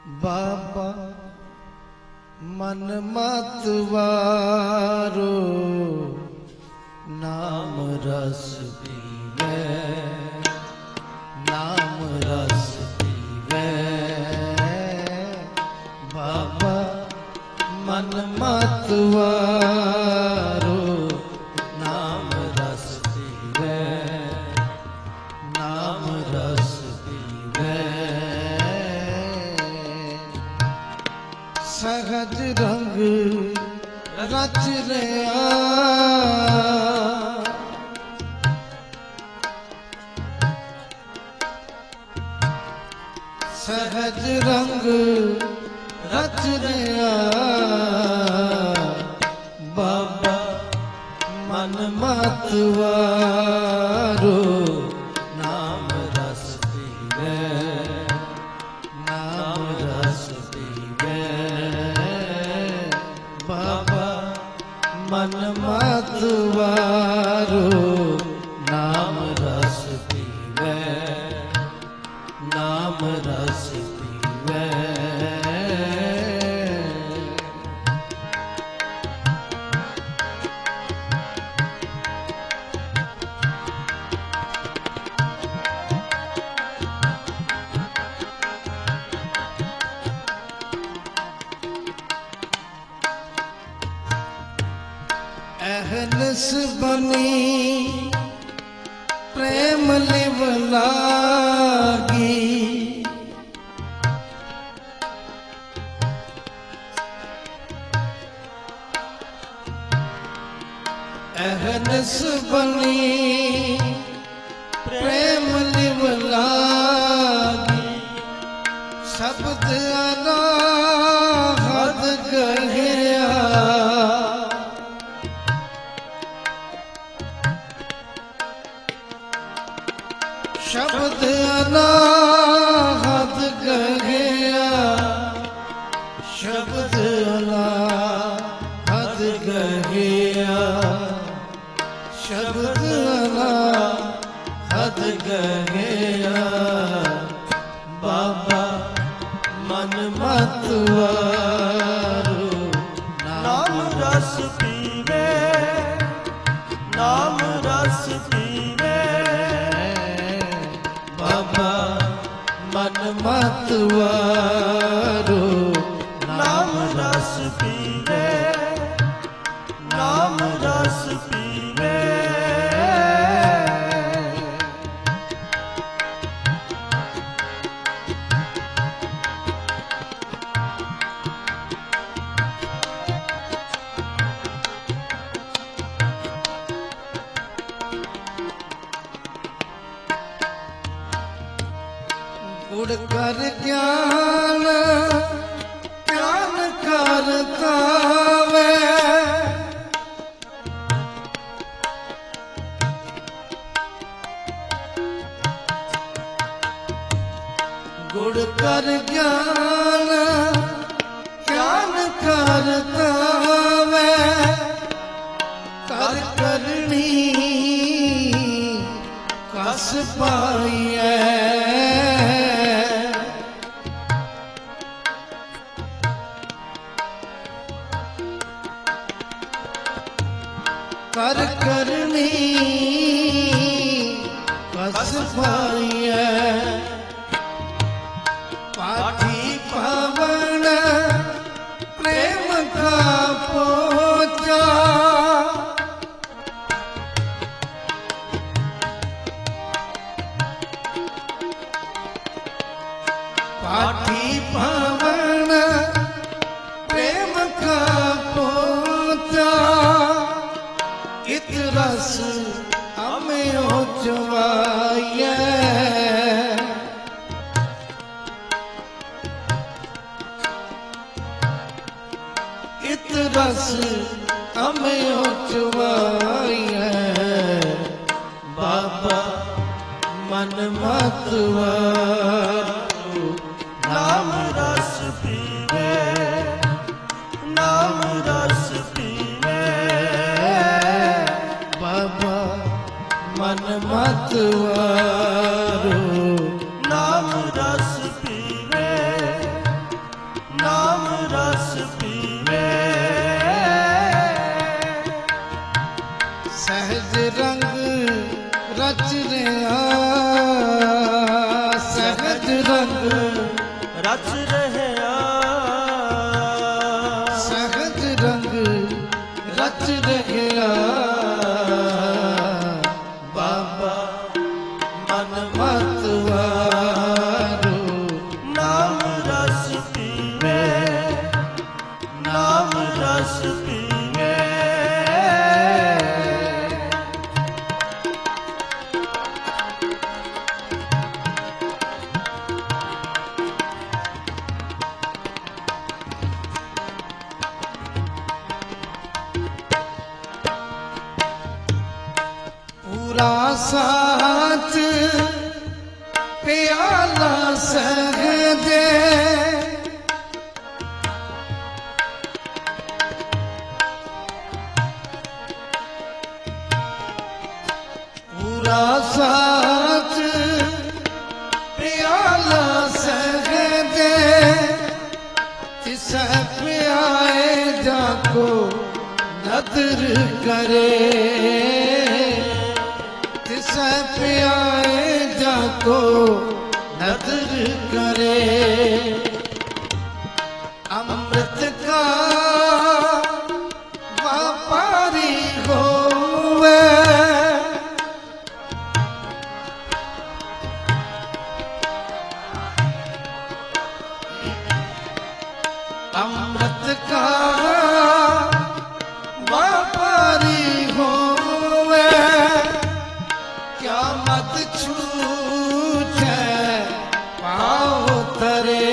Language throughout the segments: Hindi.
बाबा मन मतवारो नाम रस पीवे, नाम रस पीवे। बाबा मन मतवारो नाम रस पीवे, नाम रस पीवे। सहज रंग रच रहा, सहज रंग रच रहा। बाबा मन मतवारो नाम रस पीवे, नाम रस पीवे। बाबा मन मतवारो नाम रस पीवे, नाम रस पीवे। अहनस बनी प्रेम लिव लागी, अहनस बनी प्रेम लिव लागी। शब्द अनाहद गहिया, शब्द अनाहद गहिया, शब्द अनाहद गहिया, शब्द अनाहद गहिया। बाबा मन मतवारो नाम रस पीवे, नाम रस पीवे। बाबा मन मतवारो नाम रस पीवे, नाम रस पीवे। गुड़ कर ज्ञान ज्ञान करता वे, गुड़ कर ज्ञान ज्ञान करता वे। कर करनी कस पाइए, कर करनी कस पाइए। पाठी पावन प्रेम का पोचा, पाठी पावन प्रेम का पोचा। इत रस हमें हो चवाइए, इत रस हमें हो चवाइए। बाबा मन मतवारो नाम रस पीवे, नाम रस पीवे। बाबा मन मतवारो नाम रस पीवे, रंग रच रहया सहज रंग रच रहया बाबा मन मतवारो नाम रस पीवे नाम रस पीवे पूरा साथ प्याला सह दे पूरा साथ प्याला सह दे जिस प्याए जाको नदर करे जिस प्याए जाको नदर करे अमृत का व्यापारी होवे अमृत का व्यापारी होवे क्या मत छूटे पाओ तरे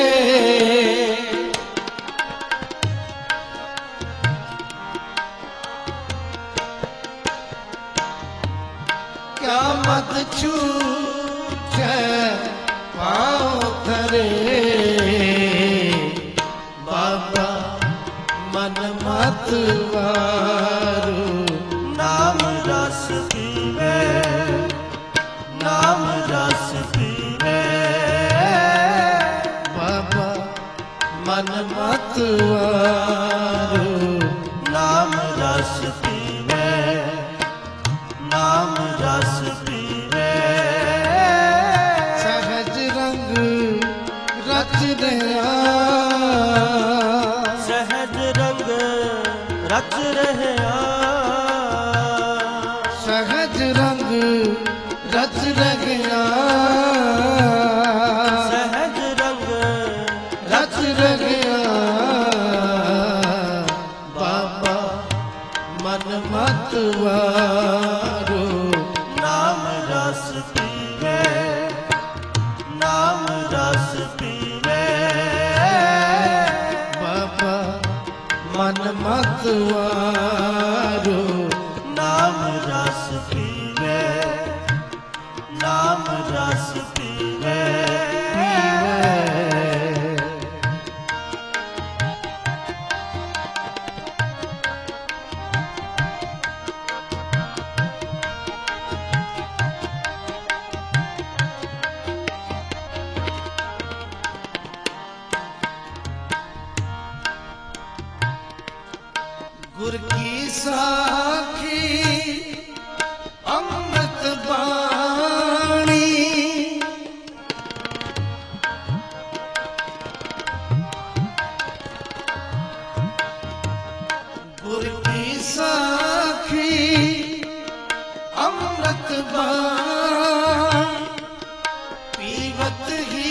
क्या मत छूटे पाओ तरे बाबा मन मतवारो नाम रस पीवे नाम रस पीवे बाबा मन मतवारो नाम रस पीवे नाम रस पीवे सहज रंग रच दया सहज रंग रच रहया सहज रंग रच रगया सहज रंग रच रगया बाबा मन मतवारो नाम रस पीवे नाम रस पीवे बाबा मन मतवारो नाम रस पीवे नाम रस पीवे गुर की साखी अमृत बाणी गुर की साखी अमृत बाणी पीवत ही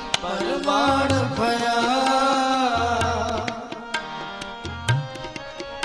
परमाण भया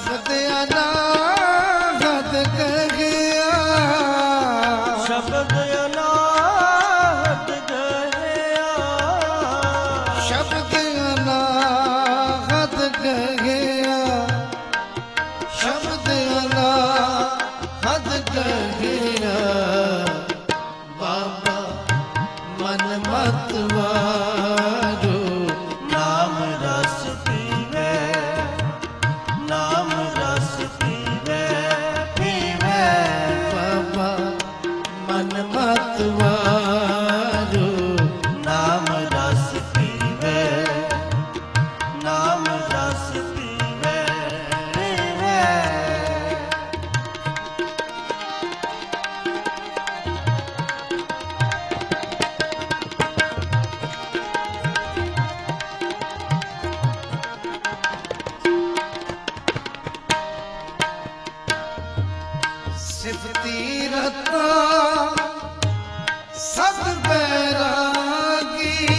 ਸ਼ਬਦ ਅਨਾਹਤ ਕਹਿਆ ਸ਼ਬਦ ਅਨਾਹਤ ਕਹਿਆ ਸ਼ਬਦ ਅਨਾਹਤ ਕਹਿਆ ਸ਼ਬਦ ਅਨਾਹਤ ਕਹਿਆ ਬਾਬਾ ਮਨ ਮਤ ਵਾਰੋ ਨਾਮ ਰਸ ਪੀਵੇ ਨਾਮ ਰਸ ਪੀਵੇ ਪੀਵੇ ਬਾਬਾ ਮਨ ਮਤ ਵਾਰੋ ਨਾਮ ਰਸ ਪੀਵੇ ਨਾਮ ਰਸ ਪੀਵੇ ਪੀਵੇ ਸਿਫਤੀ ਰਤਾ ਸਦ ਬੈਰਾਗੀ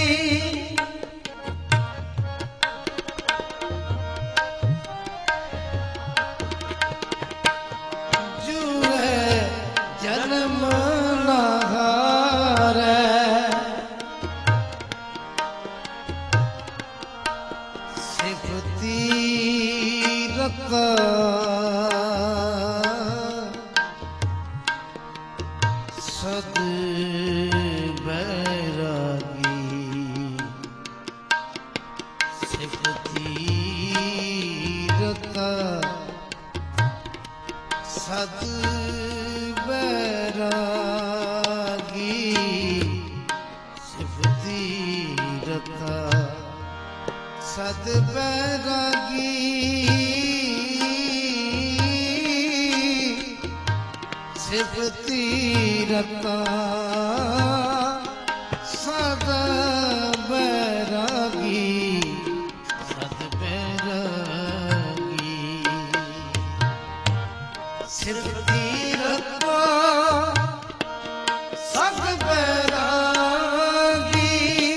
ਜੂਏ ਜਨਮ ਨਾ ਹਾਰੈ ਸਿਫਤੀ ਰਤਾ ਸਦ ਬੈਰਾਗੀ ਸਿਫਤੀ ਰਤਾ ਸਦ ਬੈਰਾਗੀ ਸਿਫਤੀ ਰਤਾ ਸਦ ਬੈਰਾਗੀ ਸਿਫਤੀ ਰਤਾ ਸਦ ਬੈਰਾਗੀ ਸਦ ਬੈਰਾਗੀ ਸਿਫਤੀ ਰਤਾ ਸਦ ਬੈਰਾਗੀ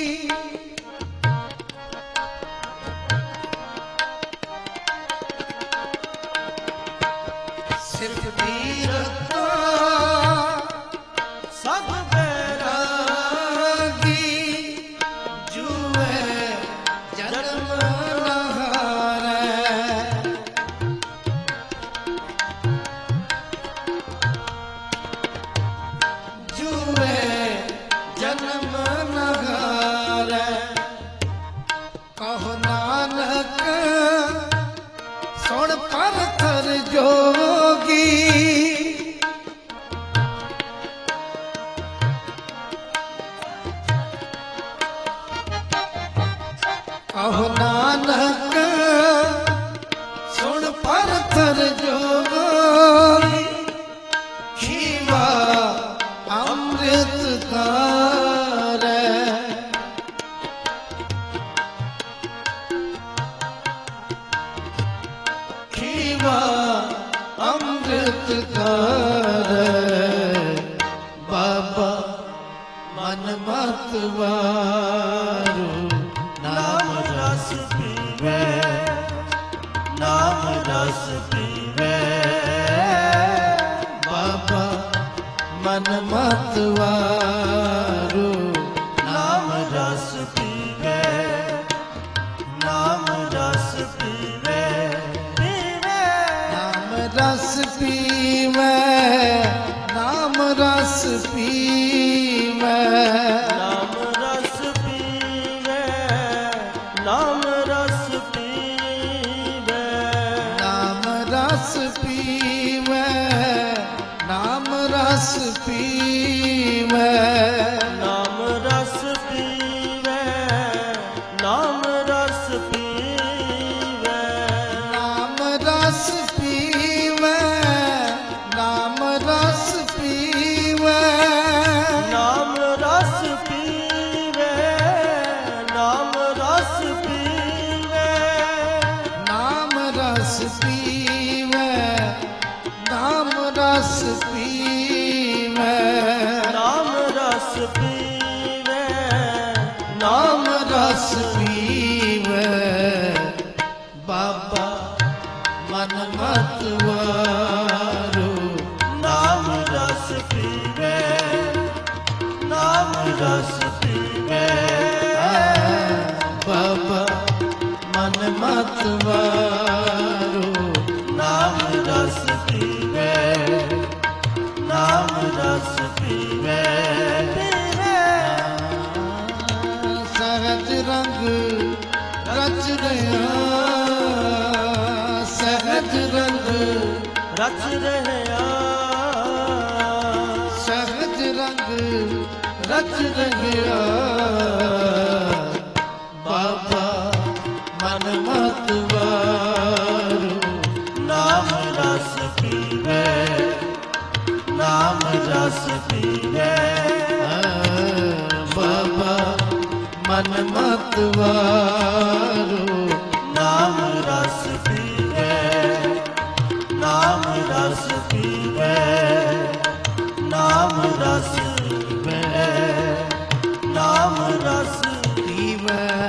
ਸਿਫਤੀ ਰਤਾ ਸਭ ਬੈਰਾਗੀ ਜੂਏ ਜਨਮ ਨਾ ਹਾਰੈ ਜੂਏ ਜਨਮ ਨਾ ਹਾਰੈ ਕਹੋ ਨਾਨਕ ਸੁਣ ਪਰਥਰ ਜੋਗੀ ਕਹੋ ਨਾਨਕ ਸੁਣ ਪਰਥਰ ਜੋਗੀ ਖੀਵਾ ਅੰਮ੍ਰਿਤ ਧਾਰੈ ਖੀਵਾ ਅੰਮ੍ਰਿਤ ਧਾਰੈ ਬਾਬਾ ਮਨ ਮਤ ਵਾਰੋ ਨਾਮ ਰਸ ਪੀਵੇ ਨਾਮ ਰਸ ਪੀਵੇ ਬਾਬਾ ਮਨ ਮਤ ਵਾਰੋ ਨਾਮ ਰਸ ਪੀਵੇ ਨਾਮ ਰਸ ਪੀਵੇ ਪੀਵੇ ਨਾਮ ਰਸ ਪੀਵੈ ਨਾਮ ਰਸ ਪੀਵੈ ਨਾਮ ਰਸ ਪੀਵੇ ਨਾਮ ਰਸ ਪੀਵੇ ਨਾਮ ਰਸ ਪੀਵੈ ਨਾਮ ਰਸ ਪੀਵੈ ਨਾਮ ਰਸ ਪੀਵੇ ਨਾਮ ਰਸ ਪੀਵੇ ਨਾਮ ਰਸ ਪੀਵੈ ਨਾਮ ਰਸ ਪੀਵੈ ਨਾਮ ਰਸ ਪੀਵੇ ਨਾਮ ਰਸ ਪੀਵੇ ਨਾਮ ਰਸ ਪੀਵੈ ਨਾਮ ਰਸ ਪੀਵੈ मतवारो नाम रस पीवे, नाम रस पीवे। बाबा मन मतवारो नाम रस पीवे, नाम रस पीवे। सहज रंग रच रहा, सहज रंग रच रहया, सहज रंग रच रहा। बाबा मन मतवारो नाम रस पीवे, नाम रस पीवे। बाबा मन मतवारो नाम रस पीवे, नाम रस पीवे, नाम रस पीवे, नाम रस पीवे।